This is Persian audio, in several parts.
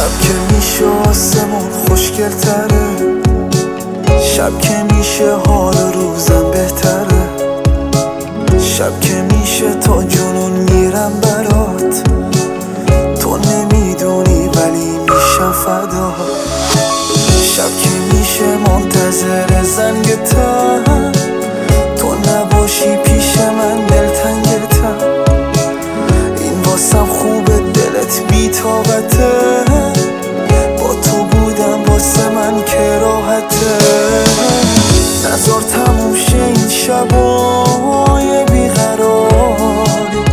شب که میشه آسمون خوشگل‌تره، شب که میشه حال روزم بهتره، شب که میشه تا جنون میرم برات، تو نمیدونی ولی میشم فدا. شب که میشه منتظر زنگ تن، تو نباشی پیش من دلتنگتم. این واسم خوبه دلت بی طاقته، با تو بودم واسه من که راحته. نذار تموم شه این شبای بیقراری،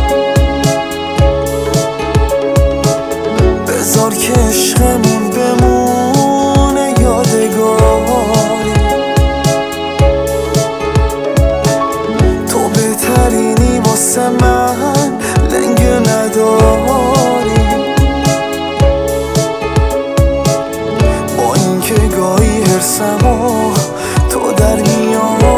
بذار که عشقمون بمونه یادگاری. تو بهترینی واسه من لنگه نداری، با اینکه گاهی حرسمو تو در میاری.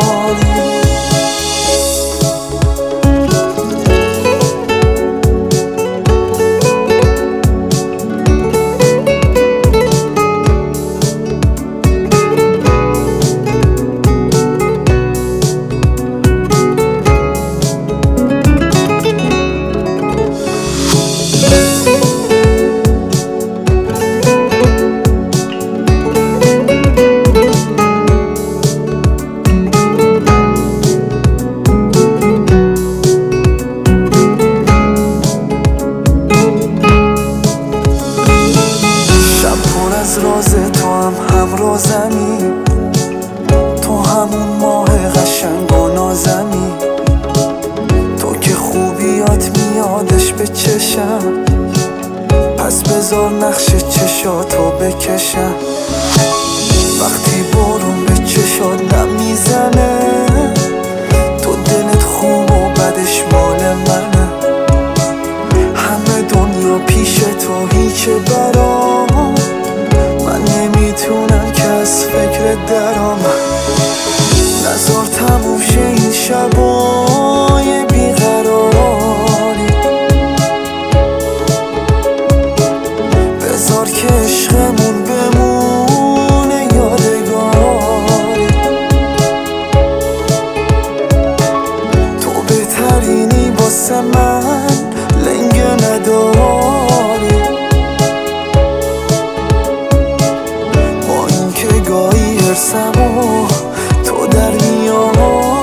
از راز تو هم رازمی، تو همون ماه قشنگ و نازمی، تو که خوبیات میادش به چشم، پس بذار نقش چشاتو بکشم. وقتی بارون به چشات نم میزنه، تو دلت خوب و بدش مال منه. همه دنیا پیش تو هیچه برام، من نمیتونم که از فکر درام. نذار تموم شه این شبای بیقراری، بذار که عشقمون بمونه یادگاری. تو بهترینی واسه من لنگه نداری، گاهی حرسمو تو در میاری.